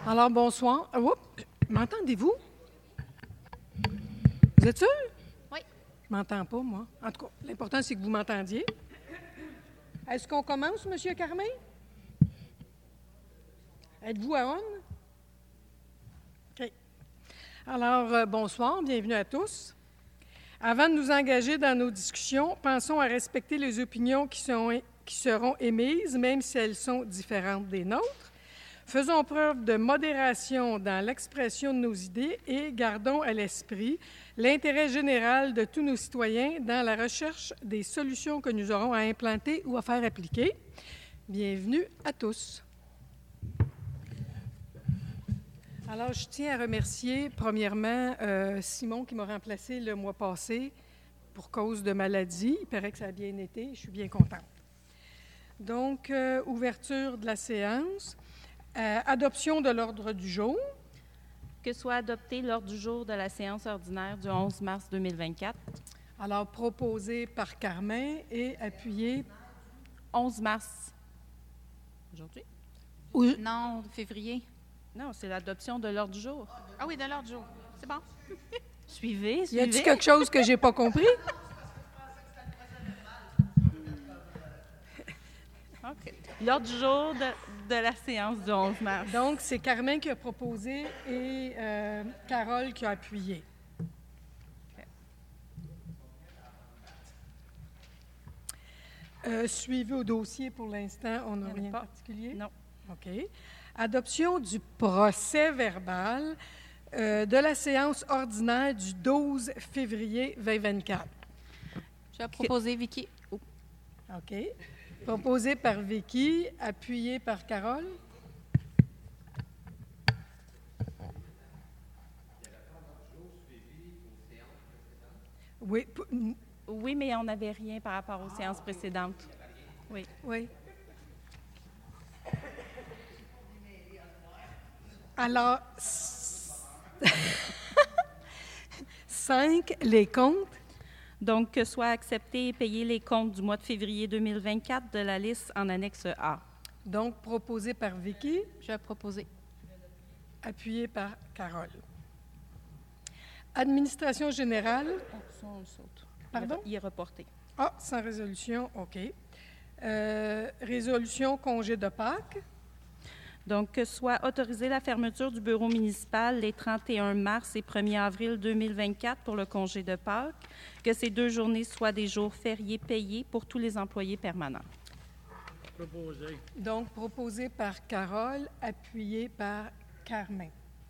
Alors, bonsoir. M'entendez-vous? Vous êtes sûr? Oui. Je m'entends pas, moi. En tout cas, l'important, c'est que vous m'entendiez. Est-ce qu'on commence, M. Carmin? Êtes-vous à on? OK. Alors, bonsoir, bienvenue à tous. Avant de nous engager dans nos discussions, pensons à respecter les opinions qui seront émises, même si elles sont différentes des nôtres. Faisons preuve de modération dans l'expression de nos idées et gardons à l'esprit l'intérêt général de tous nos citoyens dans la recherche des solutions que nous aurons à implanter ou à faire appliquer. Bienvenue à tous. Alors, je tiens à remercier, premièrement, Simon qui m'a remplacé le mois passé pour cause de maladie. Il paraît que ça a bien été. Je suis bien contente. Donc, ouverture de la séance. Adoption de l'ordre du jour. Que soit adopté l'ordre du jour de la séance ordinaire du 11 mars 2024. Alors, proposé par Carmin et appuyé... 11 mars. Aujourd'hui? Non, février. Non, c'est l'adoption de l'ordre du jour. Ah oui, de l'ordre du jour. C'est bon. Suivez. Y a-t-il quelque chose que j'ai pas compris? OK. L'ordre du jour de la séance du 11 mars. Donc, c'est Carmin qui a proposé et Carole qui a appuyé. Suivi au dossier, pour l'instant, on n'a rien de particulier? Non. OK. Adoption du procès-verbal de la séance ordinaire du 12 février 2024. Je vais proposer Vicky. OK. Proposé par Vicky, appuyé par Carole. Oui. Oui, mais on n'avait rien par rapport aux séances précédentes. Oui. Oui. Alors, 5, les comptes. Donc, que soient acceptés et payés les comptes du mois de février 2024 de la liste en annexe A. Donc, proposé par Vicky. Je vais proposer. Appuyé par Carole. Administration générale. On le saute. Pardon? Il est reporté. Ah, sans résolution, OK. Résolution congé de Pâques. Donc, que soit autorisée la fermeture du bureau municipal les 31 mars et 1er avril 2024 pour le congé de Pâques, que ces 2 journées soient des jours fériés payés pour tous les employés permanents. Proposé. Donc, proposé par Carole, appuyé par Carmin.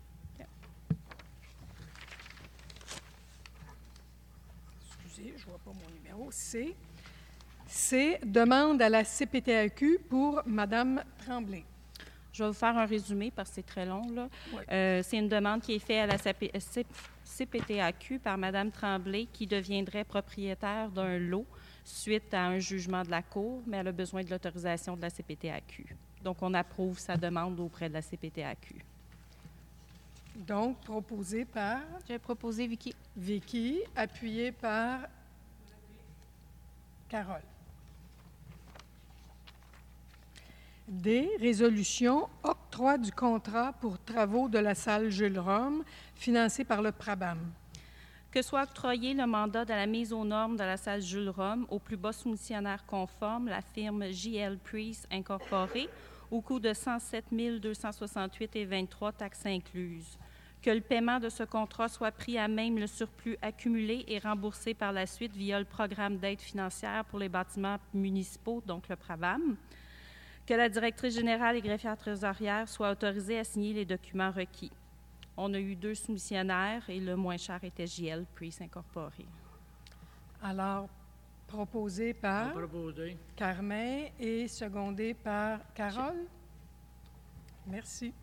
Excusez, je ne vois pas mon numéro. C'est demande à la CPTAQ pour Mme Tremblay. Je vais vous faire un résumé parce que c'est très long, là. Oui. C'est une demande qui est faite à la CPTAQ par Mme Tremblay qui deviendrait propriétaire d'un lot suite à un jugement de la Cour, mais elle a besoin de l'autorisation de la CPTAQ. Donc, on approuve sa demande auprès de la CPTAQ. Donc, proposé par Je vais proposer Vicky. Vicky, appuyé par Carole. D. Résolution, octroi du contrat pour travaux de la salle Jules Rome, financé par le PRABAM. Que soit octroyé le mandat de la mise aux normes de la salle Jules Rome au plus bas soumissionnaire conforme, la firme JL Priest Incorporée, au coût de 107 268,23 taxes incluses. Que le paiement de ce contrat soit pris à même le surplus accumulé et remboursé par la suite via le programme d'aide financière pour les bâtiments municipaux, donc le PRABAM. Que la directrice générale et greffière trésorière soient autorisées à signer les documents requis. On a eu 2 soumissionnaires et le moins cher était JL Priest Incorporé. Alors, proposé par Proposé. Carmin et secondé par Carole. Merci.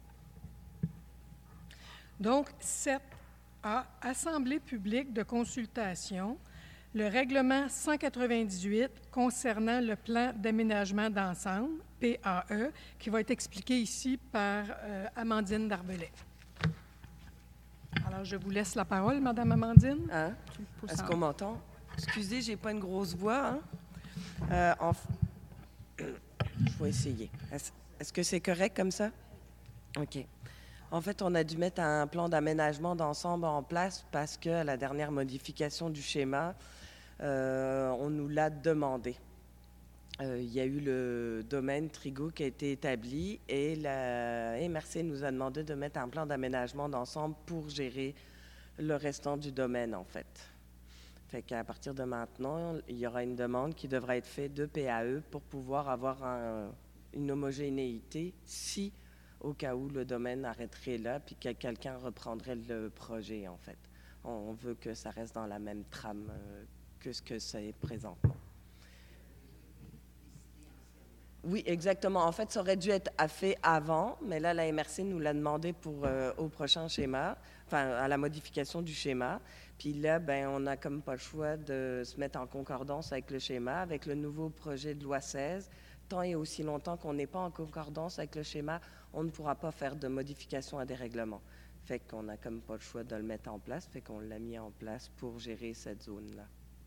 Donc, 7A, Assemblée publique de consultation, le règlement 198 concernant le plan d'aménagement d'ensemble, PAE, qui va être expliqué ici par Amandine Darbellet. Alors, je vous laisse la parole, Madame Amandine. Hein? Est-ce qu'on m'entend? Excusez, j'ai pas une grosse voix. Hein? Je vais essayer. Est-ce que c'est correct comme ça? OK. En fait, on a dû mettre un plan d'aménagement d'ensemble en place parce qu'à la dernière modification du schéma, on nous l'a demandé. Il y a eu le domaine Trigo qui a été établi et la MRC nous a demandé de mettre un plan d'aménagement d'ensemble pour gérer le restant du domaine, en fait. Fait qu'à partir de maintenant, il y aura une demande qui devra être faite de PAE pour pouvoir avoir une homogénéité si, au cas où, le domaine arrêterait là puis que quelqu'un reprendrait le projet, en fait. On veut que ça reste dans la même trame que ce que c'est présentement. Oui, exactement. En fait, ça aurait dû être fait avant, mais là, la MRC nous l'a demandé pour au prochain schéma, enfin, à la modification du schéma. Puis là, ben, on n'a comme pas le choix de se mettre en concordance avec le schéma, avec le nouveau projet de loi 16. Tant et aussi longtemps qu'on n'est pas en concordance avec le schéma, on ne pourra pas faire de modification à des règlements. Fait qu'on n'a comme pas le choix de le mettre en place, fait qu'on l'a mis en place pour gérer cette zone-là.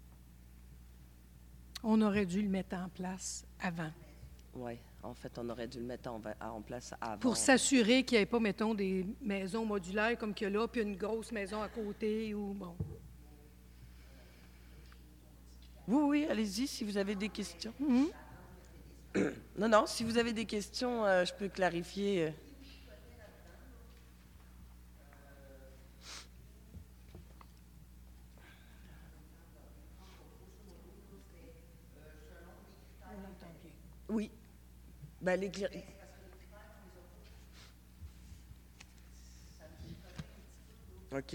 On aurait dû le mettre en place avant. Oui, en fait, on aurait dû le mettre en place avant. Pour s'assurer qu'il n'y ait pas, mettons, des maisons modulaires comme qu'il y a là, puis une grosse maison à côté, ou bon. Oui, allez-y, si vous avez des questions. Non, si vous avez des questions, je peux clarifier. Oui. Ben, OK.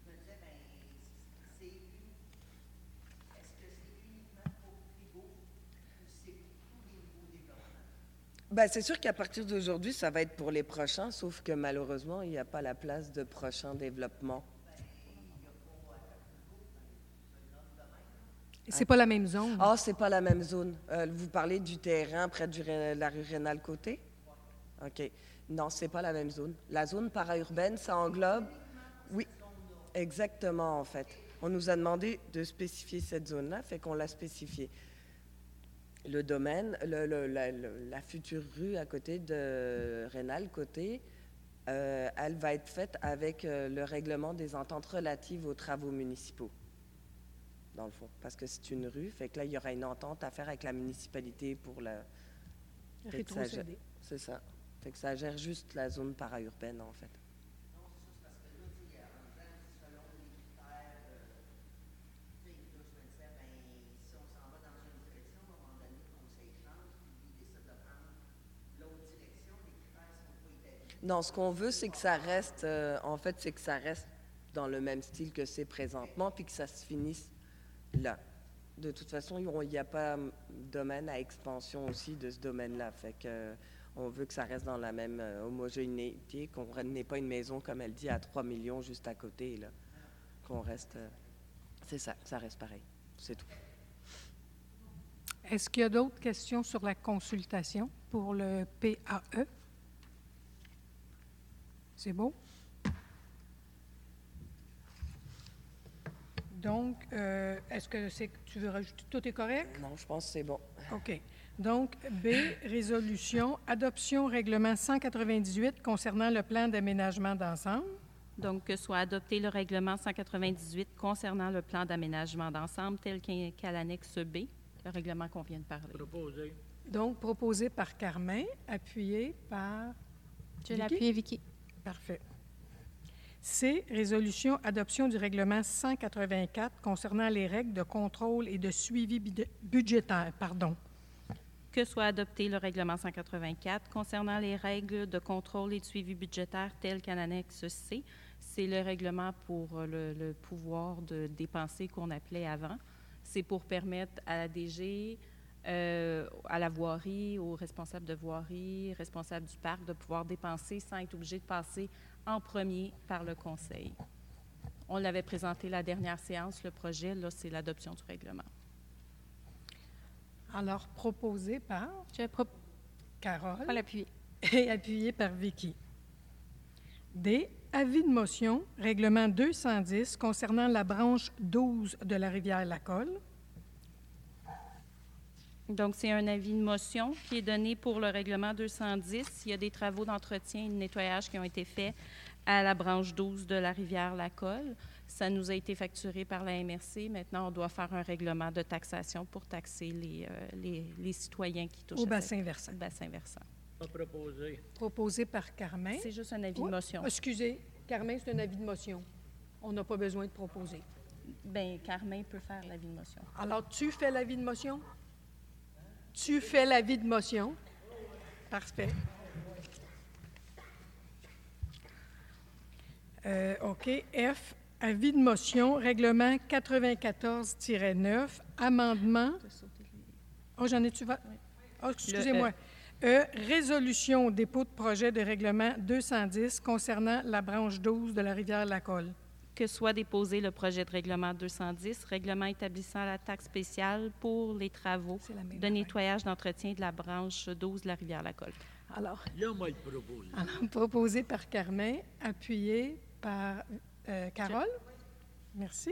Ben, c'est sûr qu'à partir d'aujourd'hui, ça va être pour les prochains, sauf que malheureusement, il n'y a pas la place de prochains développements. C'est pas la même zone. Ah, c'est pas la même zone. Vous parlez du terrain près de la rue Rénal-Côté? OK. Non, c'est pas la même zone. La zone para-urbaine, ça englobe... Oui, exactement, en fait. On nous a demandé de spécifier cette zone-là, fait qu'on l'a spécifiée. Le domaine, la future rue à côté de Rénal-Côté, elle va être faite avec le règlement des ententes relatives aux travaux municipaux. Dans le fond, parce que c'est une rue, fait que là, il y aura une entente à faire avec la municipalité pour la... Rétrocéder. C'est ça. Fait que ça gère juste la zone para-urbaine, en fait. Non, ce qu'on veut, c'est que ça reste, en fait, c'est que ça reste dans le même style que c'est présentement, puis que ça se finisse là. De toute façon, il n'y a pas de domaine à expansion aussi de ce domaine-là. Fait que on veut que ça reste dans la même homogénéité, qu'on n'ait pas une maison, comme elle dit, à 3 millions juste à côté, là. Qu'on reste... c'est ça, que ça reste pareil. C'est tout. Est-ce qu'il y a d'autres questions sur la consultation pour le PAE? C'est beau? Donc, est-ce que tu veux rajouter? Tout est correct? Non, je pense que c'est bon. OK. Donc, B, résolution, adoption règlement 198 concernant le plan d'aménagement d'ensemble. Donc, que soit adopté le règlement 198 concernant le plan d'aménagement d'ensemble tel qu'à l'annexe B, le règlement qu'on vient de parler. Proposé. Donc, proposé par Carmen, appuyé par... Je l'ai appuyé, Vicky. Parfait. C, résolution, adoption du règlement 184 concernant les règles de contrôle et de suivi budgétaire. Que soit adopté le règlement 184 concernant les règles de contrôle et de suivi budgétaire telles qu'à l'annexe C. C'est le règlement pour le pouvoir de dépenser qu'on appelait avant. C'est pour permettre à la DG, à la voirie, aux responsables de voirie, responsables du parc, de pouvoir dépenser sans être obligé de passer en premier par le conseil. On l'avait présenté la dernière séance, le projet, là, c'est l'adoption du règlement. Alors, proposé par Carole Pas l'appuyer. et appuyé par Vicky. D, avis de motion, règlement 210 concernant la branche 12 de la rivière Lacolle. Donc, c'est un avis de motion qui est donné pour le règlement 210. Il y a des travaux d'entretien et de nettoyage qui ont été faits à la branche 12 de la rivière-la-Colle. Ça nous a été facturé par la MRC. Maintenant, on doit faire un règlement de taxation pour taxer les citoyens qui touchent Au à bassin versant. bassin versant. Pas proposé. Proposé par Carmen. C'est juste un avis Oui. de motion. Excusez, Carmen, c'est un avis de motion. On n'a pas besoin de proposer. Bien, Carmen peut faire l'avis de motion. Alors, tu fais l'avis de motion? Tu fais l'avis de motion. Parfait. OK. F, avis de motion, règlement 94-9, amendement. Oh, j'en ai-tu? Oh, excusez-moi. Résolution au dépôt de projet de règlement 210 concernant la branche 12 de la rivière-la-Colle. Que soit déposé le projet de règlement 210, règlement établissant la taxe spéciale pour les travaux C'est la même de affaire. nettoyage d'entretien de la branche 12 de la rivière-la-Colle. Alors, Là, moi, il propose. proposé par Carmen, appuyé par Carole. Merci.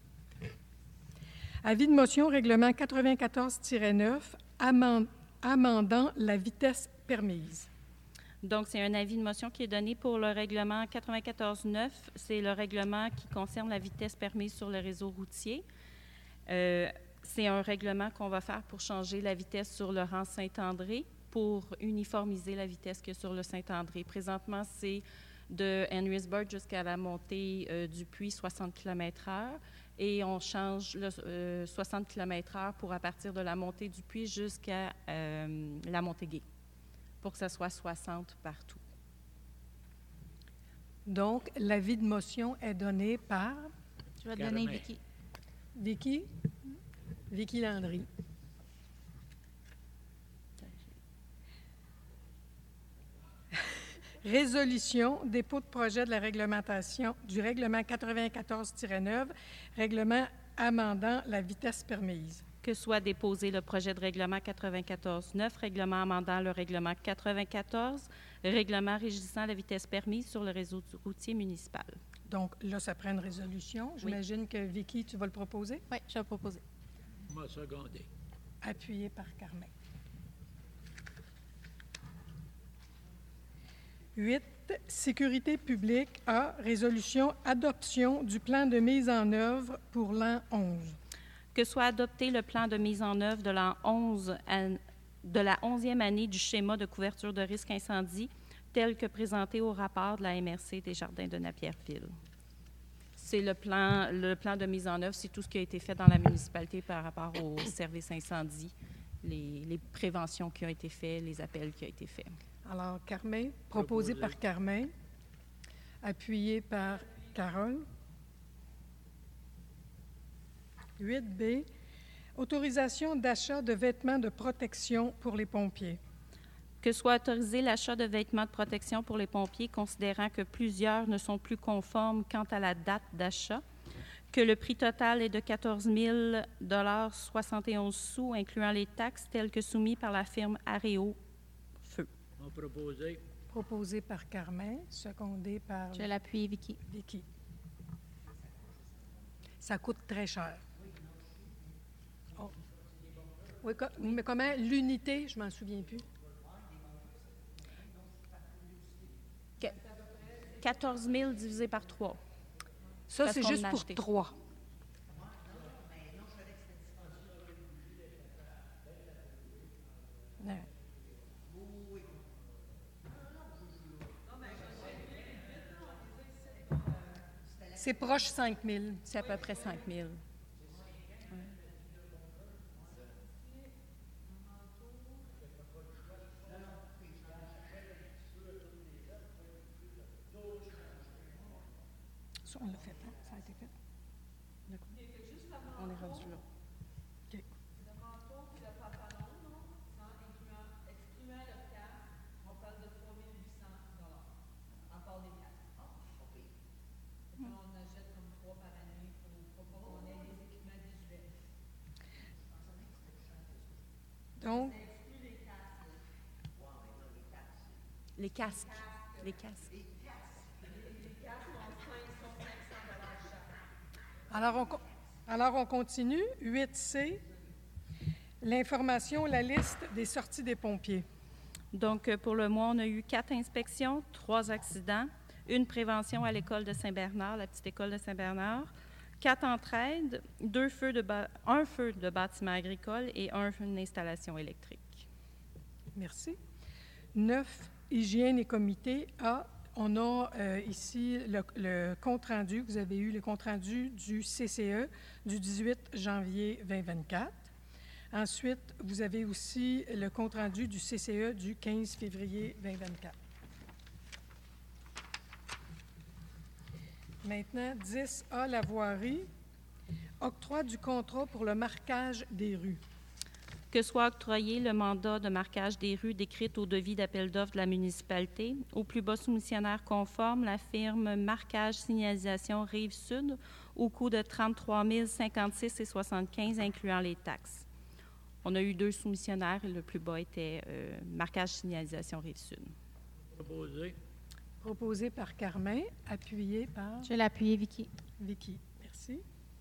Avis de motion, règlement 94-9, amendant la vitesse permise. Donc, c'est un avis de motion qui est donné pour le règlement 94-9. C'est le règlement qui concerne la vitesse permise sur le réseau routier. C'est un règlement qu'on va faire pour changer la vitesse sur le rang Saint-André pour uniformiser la vitesse qu'il y a sur le Saint-André. Présentement, c'est de Henrysburg jusqu'à la montée du puits 60 km/h et on change le 60 km/h pour à partir de la montée du puits jusqu'à la montée Gay, pour que ça soit 60 partout. Donc, l'avis de motion est donné par Je vais te Carmen. donner Vicky. Vicky. Vicky Landry. Résolution, dépôt de projet de la réglementation du règlement 94-9, règlement amendant la vitesse permise. Que soit déposé le projet de règlement 94-9, règlement amendant le règlement 94, règlement régissant la vitesse permise sur le réseau routier municipal. Donc, là, ça prend une résolution. J'imagine que Vicky, tu vas le proposer, Oui, je vais proposer. Moi, secondé. appuyé par Carmen. 8. Sécurité publique A. Résolution adoption du plan de mise en œuvre pour l'an 11. Que soit adopté le plan de mise en œuvre de l'an 11 de la 11e année du schéma de couverture de risque incendie tel que présenté au rapport de la MRC des Jardins de Napierville. C'est le plan de mise en œuvre, c'est tout ce qui a été fait dans la municipalité par rapport au service incendie, les préventions qui ont été faites, les appels qui ont été faits. Alors, Carmen, proposé par Carmen, appuyé par Carole. 8B, autorisation d'achat de vêtements de protection pour les pompiers. Que soit autorisé l'achat de vêtements de protection pour les pompiers, considérant que plusieurs ne sont plus conformes quant à la date d'achat, que le prix total est de 14 071 sous, incluant les taxes telles que soumis par la firme Areo Feu. On proposé. Proposé par Carmen, secondé par Je vais l'appuyer Vicky. Vicky. Ça coûte très cher. Oh. Oui, mais comment? L'unité, je m'en souviens plus. 14 000 divisé par 3. Ça, Parce c'est qu'on juste en a pour acheté. 3. C'est proche 5 000. C'est à peu près 5 000. Ça, on l'a fait, hein? Ça a été fait. On est rendu là. OK. Donc, Les casques. Les casques. alors on continue. 8C, L'information, la liste des sorties des pompiers. Donc, pour le mois, on a eu 4 inspections, 3 accidents, une prévention à l'école de Saint-Bernard, la petite école de Saint-Bernard, 4 entraides, un feu de bâtiment agricole et une installation électrique. Merci. 9, hygiène et comité. On a ici le compte-rendu. Vous avez eu le compte-rendu du CCE du 18 janvier 2024. Ensuite, vous avez aussi le compte-rendu du CCE du 15 février 2024. Maintenant, 10A, la voirie. Octroi du contrat pour le marquage des rues. Que soit octroyé le mandat de marquage des rues décrite au devis d'appel d'offres de la municipalité, au plus bas soumissionnaire conforme, la firme Marquage Signalisation Rive-Sud, au coût de 33 056,75 incluant les taxes. On a eu 2 soumissionnaires et le plus bas était Marquage Signalisation Rive-Sud. Proposé. Proposé par Carmen, appuyé par Je vais l'appuyer, Vicky. Vicky. Merci.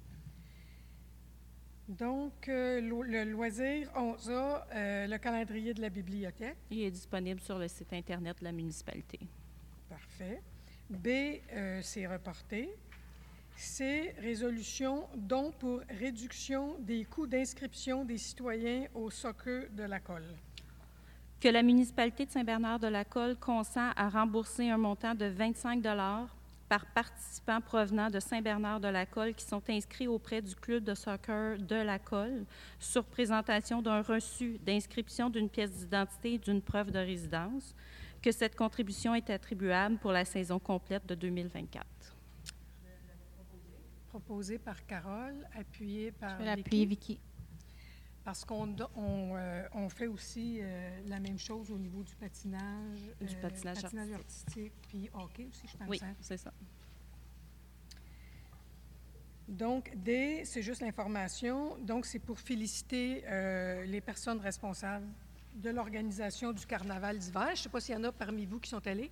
Donc, le loisir, on a le calendrier de la bibliothèque. Il est disponible sur le site Internet de la municipalité. Parfait. B, c'est reporté. C, résolution, don pour réduction des coûts d'inscription des citoyens au soccer de la Colle. Que la municipalité de Saint-Bernard-de-la-Colle consent à rembourser un montant de 25 par participants provenant de Saint-Bernard-de-la-Colle qui sont inscrits auprès du club de soccer de la Colle sur présentation d'un reçu d'inscription d'une pièce d'identité et d'une preuve de résidence, que cette contribution est attribuable pour la saison complète de 2024. Proposé par Carole, appuyé par Je vais l'appuyer, Vicky. Parce qu'on fait aussi la même chose au niveau du patinage. Du patinage artistique, puis hockey aussi, je pense. Oui, hein. c'est ça. Donc, D, c'est juste l'information. Donc, c'est pour féliciter les personnes responsables de l'organisation du carnaval d'hiver. Je ne sais pas s'il y en a parmi vous qui sont allés.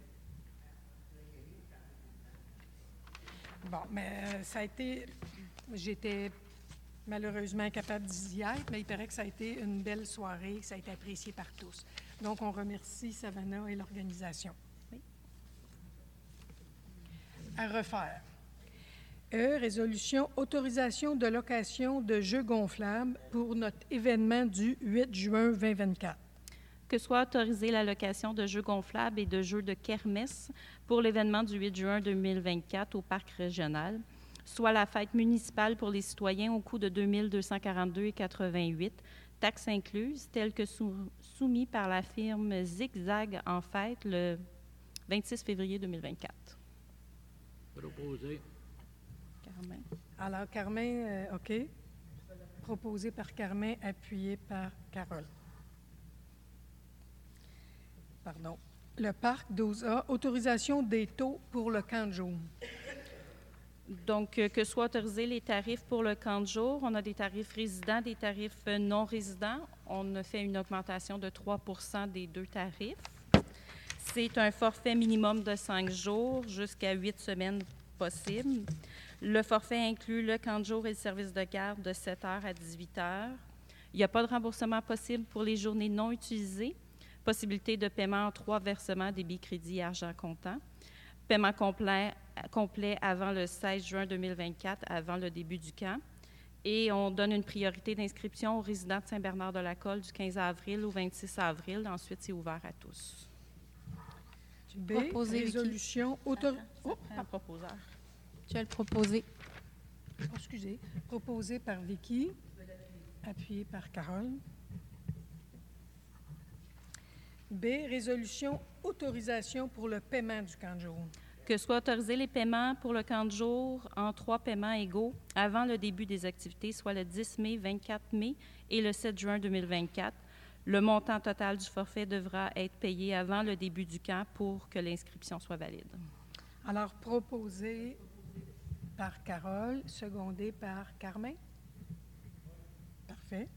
Bon, mais ça a été... J'étais malheureusement incapable d'y être, mais il paraît que ça a été une belle soirée, que ça a été apprécié par tous. Donc, on remercie Savannah et l'organisation. Oui. À refaire. E, résolution, autorisation de location de jeux gonflables pour notre événement du 8 juin 2024. Que soit autorisée la location de jeux gonflables et de jeux de kermesse pour l'événement du 8 juin 2024 au parc régional, soit la fête municipale pour les citoyens au coût de 2 242,88, taxes incluses, telles que soumis par la firme Zigzag en fête le 26 février 2024. Proposé. Carmen. Alors, Carmen, OK. Proposé par Carmen, appuyé par Carole. Pardon. Le parc 12A, autorisation des taux pour le camp de jour. Donc, que soient autorisés les tarifs pour le camp de jour. On a des tarifs résidents, des tarifs non résidents. On a fait une augmentation de 3 % des 2 tarifs. C'est un forfait minimum de 5 jours jusqu'à 8 semaines possibles. Le forfait inclut le camp de jour et le service de garde de 7 h à 18 h. Il n'y a pas de remboursement possible pour les journées non utilisées. Possibilité de paiement en 3 versements, débit, crédit et argent comptant. Paiement complet avant le 16 juin 2024, avant le début du camp. Et on donne une priorité d'inscription aux résidents de Saint-Bernard-de-la-Colle du 15 avril au 26 avril. Ensuite, c'est ouvert à tous. B, Proposé, Vicky. résolution, Un proposeur. Je vais le proposer. excusez, proposé par Vicky, appuyé par Carole. B, résolution, autorisation pour le paiement du camp de jour. Que soient autorisés les paiements pour le camp de jour en 3 paiements égaux avant le début des activités, soit le 10 mai, 24 mai et le 7 juin 2024. Le montant total du forfait devra être payé avant le début du camp pour que l'inscription soit valide. Alors, proposé par Carole, secondé par Carmen. Parfait.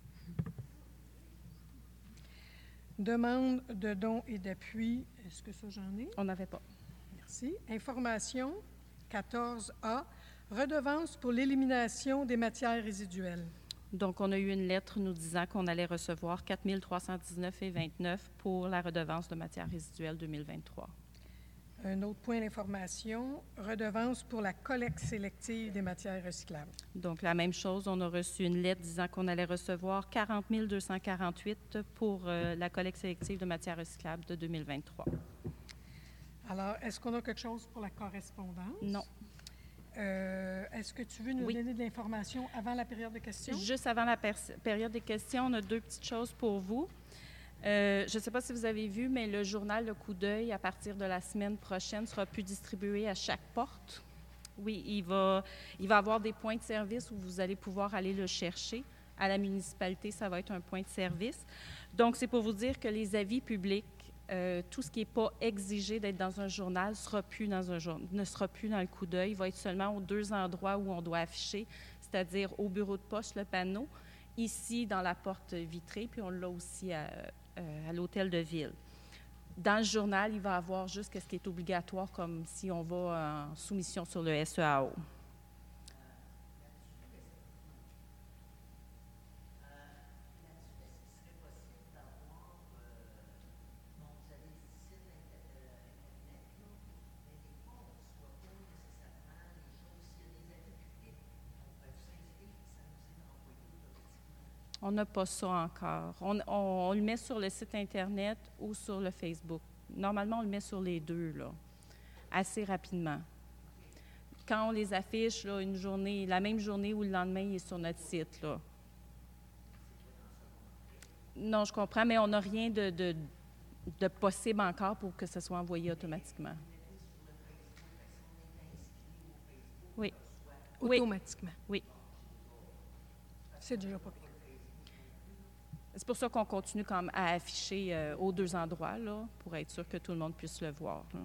Demande de dons et d'appui. Est-ce que ça, j'en ai? On n'avait pas. Merci. Information 14A. Redevance pour l'élimination des matières résiduelles. Donc, on a eu une lettre nous disant qu'on allait recevoir 4 319,29 pour la redevance de matières résiduelles 2023. Un autre point d'information, redevance pour la collecte sélective des matières recyclables. Donc, la même chose, on a reçu une lettre disant qu'on allait recevoir 40 248 pour la collecte sélective de matières recyclables de 2023. Alors, est-ce qu'on a quelque chose pour la correspondance? Non. Est-ce que tu veux nous Oui. donner de l'information avant la période de questions? Juste avant la période des questions, on a deux petites choses pour vous. Je ne sais pas si vous avez vu, mais le journal Le Coup d'œil, à partir de la semaine prochaine, sera plus distribué à chaque porte. Oui, il va avoir des points de service où vous allez pouvoir aller le chercher. À la municipalité, ça va être un point de service. Donc, c'est pour vous dire que les avis publics, tout ce qui n'est pas exigé d'être dans un journal ne sera plus dans le Coup d'œil. Il va être seulement aux deux endroits où on doit afficher, c'est-à-dire au bureau de poste, le panneau, ici dans la porte vitrée, puis on l'a aussi à l'hôtel de ville. Dans le journal, il va y avoir juste ce qui est obligatoire, comme si on va en soumission sur le SEAO. On n'a pas ça encore. On le met sur le site Internet ou sur le Facebook. Normalement, on le met sur les deux, là, assez rapidement. Quand on les affiche, là, la même journée ou le lendemain, il est sur notre site, là. Non, je comprends, mais on n'a rien de possible encore pour que ce soit envoyé automatiquement. Oui. Automatiquement. Oui. C'est déjà pas pire. C'est pour ça qu'on continue quand même à afficher aux deux endroits, là, pour être sûr que tout le monde puisse le voir, là.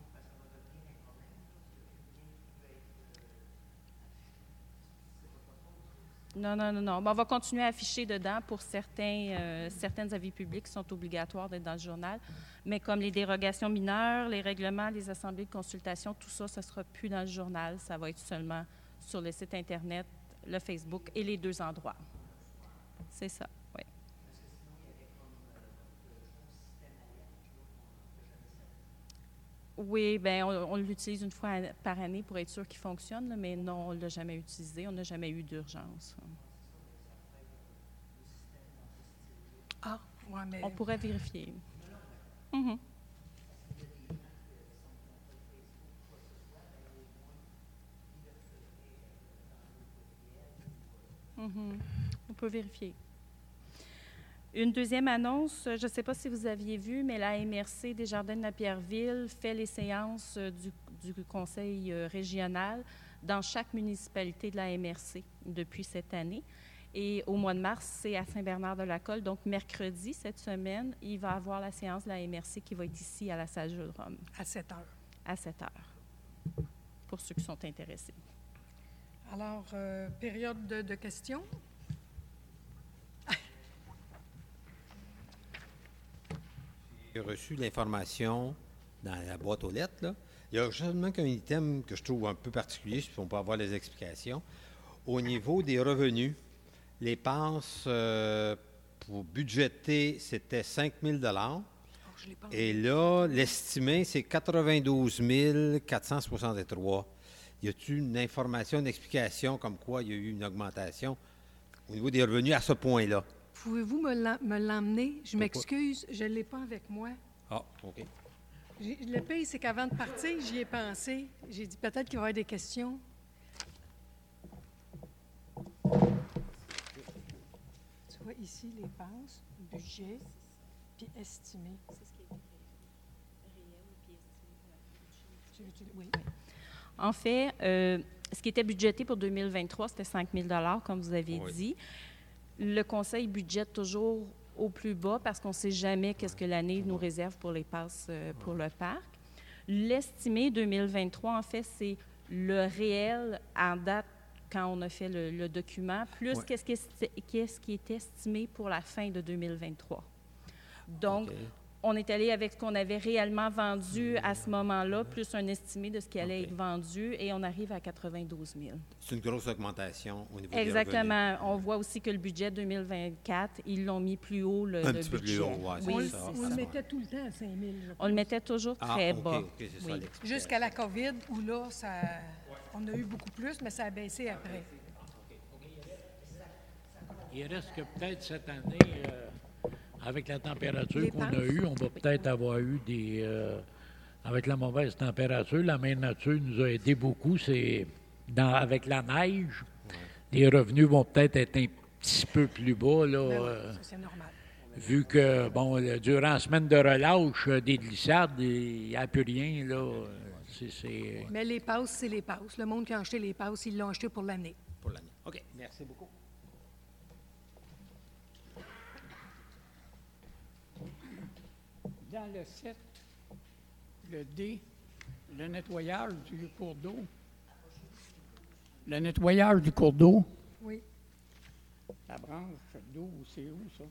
Non. Ben, on va continuer à afficher dedans pour certaines avis publics qui sont obligatoires d'être dans le journal. Mais comme les dérogations mineures, les règlements, les assemblées de consultation, tout ça, ça ne sera plus dans le journal. Ça va être seulement sur le site Internet, le Facebook et les deux endroits. C'est ça, oui. Oui, bien, on l'utilise une fois par année pour être sûr qu'il fonctionne, là, mais non, on ne l'a jamais utilisé. On n'a jamais eu d'urgence. Ah, oui, mais... On pourrait vérifier. Mm-hmm. Mm-hmm. On peut vérifier. Une deuxième annonce, je ne sais pas si vous aviez vu, mais la MRC des Jardins de la Pierreville fait les séances du conseil régional dans chaque municipalité de la MRC depuis cette année. Et au mois de mars, c'est à Saint-Bernard-de-la-Colle. Donc, mercredi, cette semaine, il va y avoir la séance de la MRC qui va être ici à la salle Jules Rome. À 7 heures. À 7 heures, pour ceux qui sont intéressés. Alors, période de questions. J'ai reçu l'information dans la boîte aux lettres, là. Il y a seulement qu'un item que je trouve un peu particulier, si on peut avoir les explications. Au niveau des revenus, les dépenses pour budgéter, c'était 5 000 et là, l'estimé, c'est 92 463. Y a-t-il une information, une explication comme quoi il y a eu une augmentation au niveau des revenus à ce point-là? Pouvez-vous me l'emmener? Je m'excuse, je ne l'ai pas avec moi. Ah, OK. Le pire, c'est qu'avant de partir, j'y ai pensé. J'ai dit peut-être qu'il va y avoir des questions. Tu vois ici les dépenses, budget, puis estimé. C'est ce qui est réel puis estimé pour la Oui. En fait, ce qui était budgété pour 2023, c'était 5 000 comme vous aviez dit. Le conseil budgète toujours au plus bas parce qu'on ne sait jamais qu'est-ce que l'année nous réserve pour les passes pour le parc. L'estimé 2023, en fait, c'est le réel en date quand on a fait le document, plus qu'est-ce qui est estimé pour la fin de 2023. Donc, On est allé avec ce qu'on avait réellement vendu à ce moment-là, plus un estimé de ce qui allait OK. être vendu, et on arrive à 92 000. C'est une grosse augmentation au niveau des revenus. Exactement. On voit aussi que le budget 2024, ils l'ont mis plus haut, le Un petit peu budget. plus haut, ouais, c'est Oui, ça. On le mettait tout le temps à 5 000. je on le mettait toujours Ah, très OK, bas. OK, c'est ça Oui. l'explication. Jusqu'à la COVID, où là, on a eu beaucoup plus, mais ça a baissé après. Il reste que peut-être cette année, avec la température Les qu'on a pinces. eue, on va peut-être avoir eu des... avec la mauvaise température, la mère nature nous a aidé beaucoup. Avec la neige, les revenus vont peut-être être un petit peu plus bas, là, Ben oui, ça, c'est normal. vu que, bon, durant la semaine de relâche, des glissades, il n'y a plus rien, là. C'est... Mais les passes, c'est les passes. Le monde qui a acheté les passes, ils l'ont acheté pour l'année. Pour l'année. OK, merci beaucoup. Dans le 7, le D, le nettoyage du cours d'eau. Le nettoyage du cours d'eau, Oui. la branche d'eau, c'est où ça?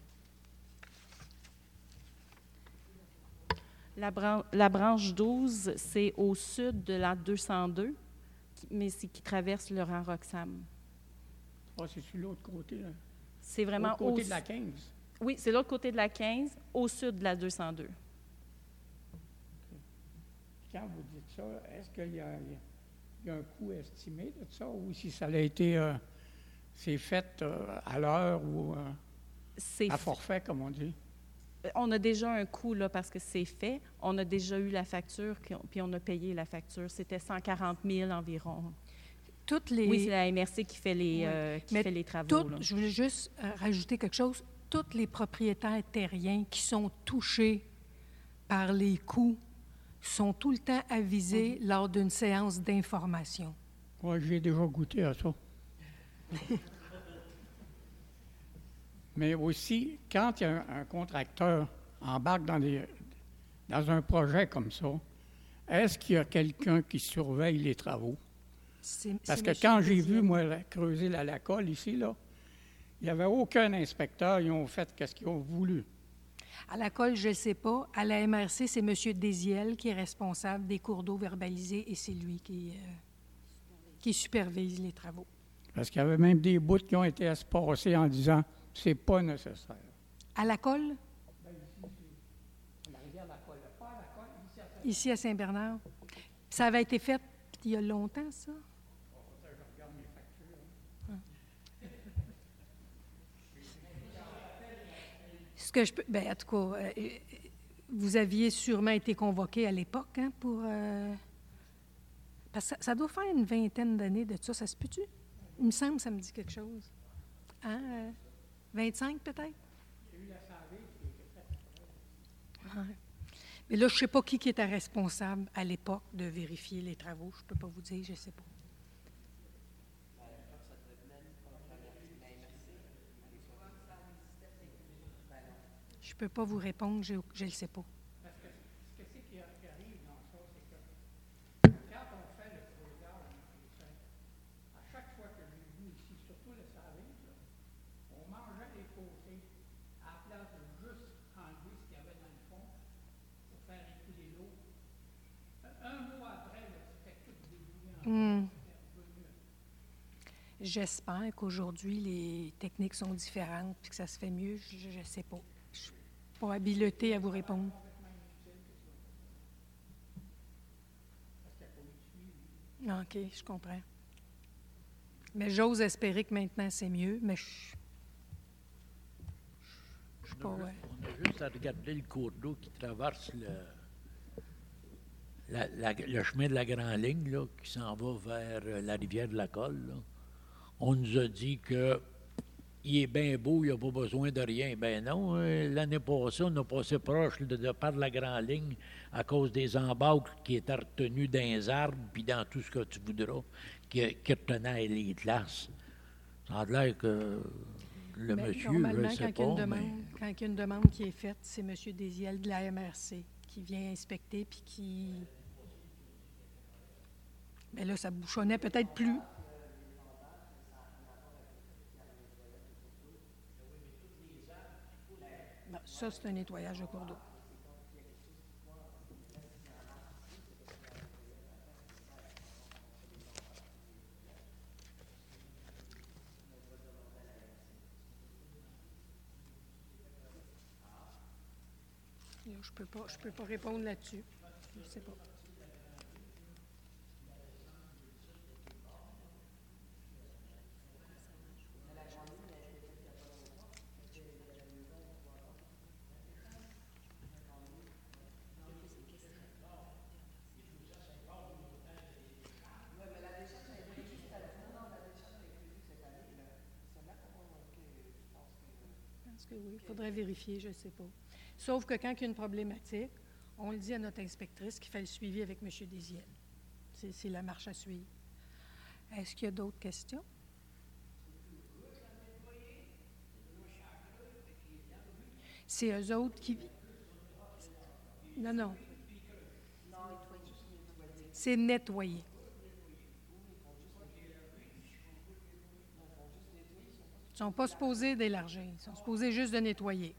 La branche 12, c'est au sud de la 202, mais c'est qui traverse le rang Roxham. Ah, c'est sur l'autre côté, là. C'est vraiment L'autre côté de la 15. Oui, c'est l'autre côté de la 15, au sud de la 202. Quand vous dites ça, est-ce qu'il y a un coût estimé de ça ou si ça a été, c'est fait à l'heure ou C'est à forfait, comme on dit? On a déjà un coût là, parce que c'est fait. On a déjà eu la facture, puis on a payé la facture. C'était 140 000 environ. Toutes les... Oui, c'est la MRC qui fait les, Mais fait les travaux. toutes, là. je voulais juste rajouter quelque chose. Tous les propriétaires terriens qui sont touchés par les coûts sont tout le temps avisés lors d'une séance d'information. Oui, j'ai déjà goûté à ça. Mais aussi, quand il y a un contracteur embarque dans un projet comme ça, est-ce qu'il y a quelqu'un qui surveille les travaux? Parce que quand j'ai vu, moi, creuser la Lacolle ici, là, il n'y avait aucun inspecteur. Ils ont fait ce qu'ils ont voulu. À la colle, je ne sais pas. À la MRC, c'est M. Désiel qui est responsable des cours d'eau verbalisés et c'est lui qui supervise les travaux. Parce qu'il y avait même des bouts qui ont été espacés en disant « c'est pas nécessaire ». À la colle? Ici à Saint-Bernard. Ça avait été fait il y a longtemps, ça? Ce que je peux. Bien, en tout cas, vous aviez sûrement été convoqué à l'époque hein, pour. Parce que ça doit faire une vingtaine d'années de ça. Ça se peut-tu? Il me semble que ça me dit quelque chose. Hein? 25 peut-être? Ouais. Mais là, je ne sais pas qui était responsable à l'époque de vérifier les travaux. Je ne peux pas vous dire, je ne sais pas. Je ne peux pas vous répondre, je ne le sais pas. Parce que ce qui arrive dans ça, c'est que quand on fait le creusage, à chaque fois que j'ai vu ici, surtout le Savage, on mangeait les côtés à la place de juste enlever ce qu'il y avait dans le fond pour faire écouler l'eau. Un mois après, c'était tout débouillé. J'espère qu'aujourd'hui, les techniques sont différentes et que ça se fait mieux. Je ne sais pas. Je ne suis pas habilitée à vous répondre. OK, je comprends. Mais j'ose espérer que maintenant, c'est mieux, mais je ne suis pas... On a juste à regarder le cours d'eau qui traverse le chemin de la Grande Ligne, là, qui s'en va vers la rivière de la Colle. Là. On nous a dit que il est bien beau, il n'y a pas besoin de rien. Ben non, l'année passée, on a passé proche de par la Grande Ligne à cause des embâcles qui étaient retenus dans les arbres, puis dans tout ce que tu voudras, qui retenaient les glaces. Ça a l'air que le Mais monsieur, normalement, je sais quand il y a une pas, demande, mais... quand il y a une demande qui est faite, c'est M. Désiel de la MRC qui vient inspecter puis qui... Mais là, ça bouchonnait peut-être plus. Non, ça, c'est un nettoyage de cours d'eau. Je peux pas répondre là-dessus. Je ne sais pas. Je pense que oui, il faudrait vérifier, je ne sais pas. Sauf que quand il y a une problématique, on le dit à notre inspectrice qui fait le suivi avec M. Désiel. C'est la marche à suivre. Est-ce qu'il y a d'autres questions? C'est eux autres qui... Non, non. C'est nettoyer. Ils ne sont pas supposés d'élargir. Ils sont supposés juste de nettoyer.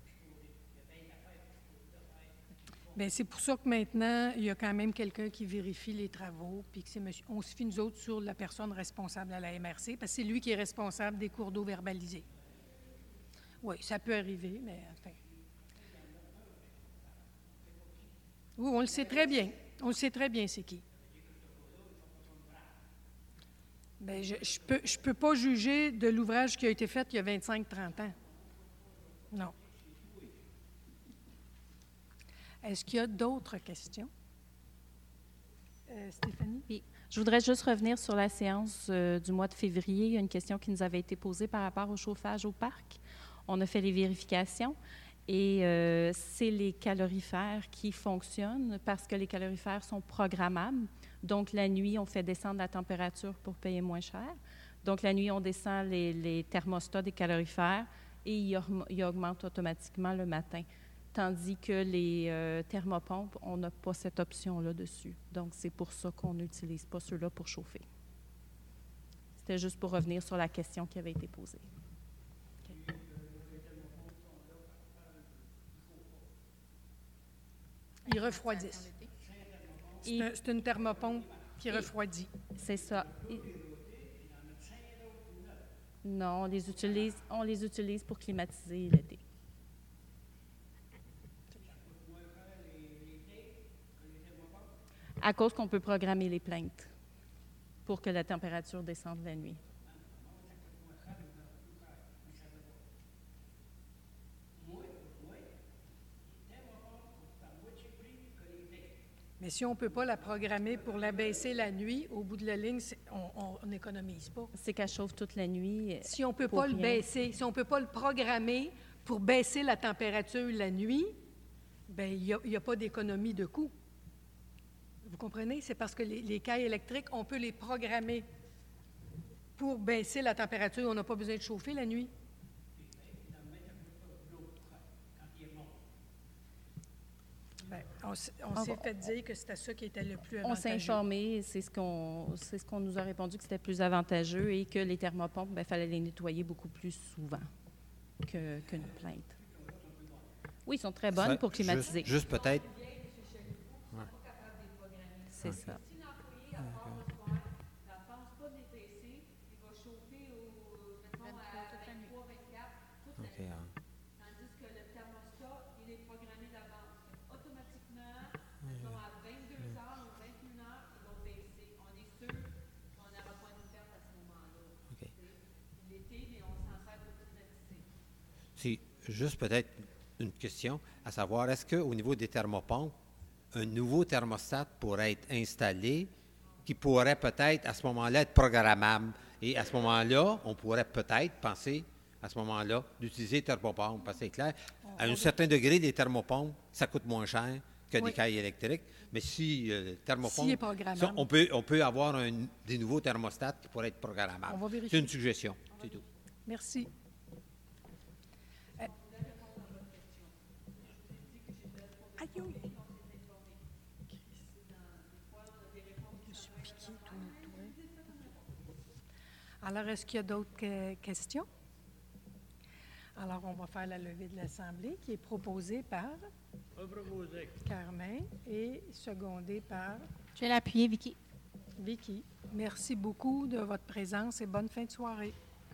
Bien, c'est pour ça que maintenant, il y a quand même quelqu'un qui vérifie les travaux, puis que on se fie, nous autres, sur la personne responsable à la MRC, parce que c'est lui qui est responsable des cours d'eau verbalisés. Oui, ça peut arriver, mais enfin... Oui, on le sait très bien. On le sait très bien, c'est qui. Bien, je peux pas juger de l'ouvrage qui a été fait il y a 25-30 ans. Non. Est-ce qu'il y a d'autres questions? Stéphanie? Oui. Je voudrais juste revenir sur la séance du mois de février. Il y a une question qui nous avait été posée par rapport au chauffage au parc. On a fait les vérifications et c'est les calorifères qui fonctionnent parce que les calorifères sont programmables. Donc, la nuit, on fait descendre la température pour payer moins cher. Donc, la nuit, on descend les thermostats des calorifères et ils augmentent automatiquement le matin. Tandis que les thermopompes, on n'a pas cette option-là dessus. Donc, c'est pour ça qu'on n'utilise pas ceux-là pour chauffer. C'était juste pour revenir sur la question qui avait été posée. Okay. Ils refroidissent. C'est une thermopompe qui refroidit. C'est ça. Non, on les utilise pour climatiser l'été. À cause qu'on peut programmer les plaintes pour que la température descende la nuit. Mais si on ne peut pas la programmer pour la baisser la nuit, au bout de la ligne, on n'économise pas. C'est qu'elle chauffe toute la nuit. Si on ne peut pas le baisser, si on ne peut pas le programmer pour baisser la température la nuit, bien, il n'y a pas d'économie de coût. Vous comprenez? C'est parce que les cailles électriques, on peut les programmer pour baisser la température. On n'a pas besoin de chauffer la nuit. Bien, on s'est fait dire que c'était ça qui était le plus avantageux. On s'est informé, c'est ce qu'on nous a répondu, que c'était plus avantageux et que les thermopompes, il fallait les nettoyer beaucoup plus souvent qu'une plainte. Oui, ils sont très bonnes pour climatiser. Juste peut-être... C'est ça. Si l'employé, à part le soir, ne pense pas de les baisser, il va chauffer mettons, à 23-24 toute la nuit. Tandis que le thermostat, il est programmé d'avance. Automatiquement, mettons, à 22 heures ou 21 heures, ils vont baisser. On est sûr qu'on n'aura pas une perte à ce moment-là. Okay. L'été, mais on s'en sert pour climatiser. C'est juste peut-être une question, à savoir, est-ce qu'au niveau des thermopompes, un nouveau thermostat pourrait être installé qui pourrait peut-être à ce moment-là être programmable. Et à ce moment-là, on pourrait peut-être penser à ce moment-là d'utiliser thermopompes. Parce que c'est clair, à un certain degré, les thermopompes, ça coûte moins cher que des cailles électriques. Mais si le thermopompe, on peut avoir des nouveaux thermostats qui pourraient être programmables. C'est une suggestion, c'est tout. Merci. Alors, est-ce qu'il y a d'autres questions? Alors, on va faire la levée de l'Assemblée qui est proposée par Carmen et secondée par... Je vais l'appuyer, Vicky. Vicky. Merci beaucoup de votre présence et bonne fin de soirée.